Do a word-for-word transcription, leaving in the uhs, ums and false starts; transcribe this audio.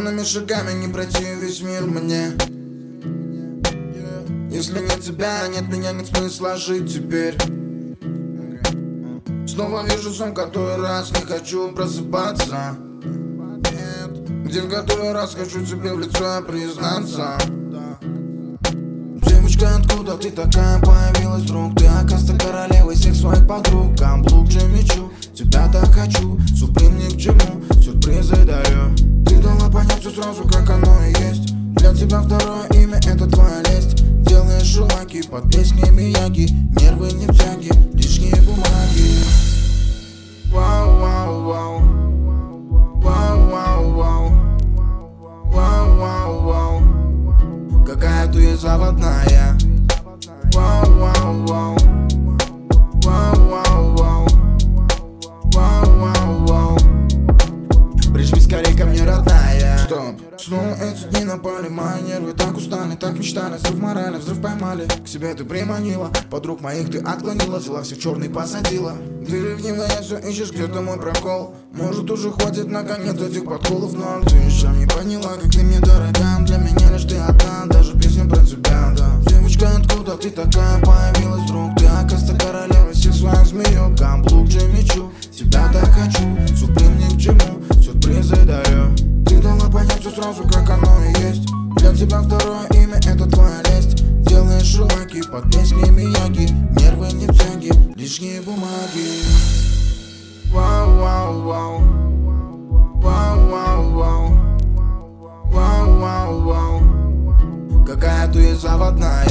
Темными шагами не пройти весь мир мне. Если нет тебя, нет меня, нет смысла жить теперь. Снова вижу сон, который раз не хочу просыпаться. Нет. Где в который раз хочу тебе в лицо признаться. Девочка, откуда ты такая появилась вдруг? Ты, оказывается, королева всех своих подруг. Каблук же мечу, тебя так хочу. Суприм ни к чему, сюрпризы дарю. Ты дала понять все сразу, как оно и есть. Для тебя второе имя — это твоя лесть. Делаешь шумаки под песни Мияги. Нервы не в тяге, лишние бумаги. Вау, вау, вау. Вау, вау, вау. Вау, вау, вау. Какая ты заводная. Вау, вау, вау. Вау, вау, вау. Вау, вау, вау. Прижми скорей ко мне, родная. Стоп. Снова эти дни напали, мои нервы так устали, так мечтали. Взрыв морали, взрыв поймали. К себе ты приманила, подруг моих ты отклонила. Взяла все черные, посадила. Ты ревнивая, все ищешь где-то мой прокол. Может уже хватит наконец этих подколов. Но ты еще не поняла, как ты мне дорога. Для меня лишь ты одна, даже песня про тебя, да. Девочка, откуда ты такая появилась вдруг? Ты, оказывается, королева всех своих змеек. Каблук же мечу, тебя так хочу. Суприм ни к чему, сюрпризы дарю. Ты дала понять все сразу, как оно и есть. Для тебя второе имя — это твоя лесть. Делаешь шумаки под песни Мияги. Нервы не в тяге, лишние бумаги. Вау, вау, вау. Вау, вау, вау. Вау, вау, вау. Какая ты заводная.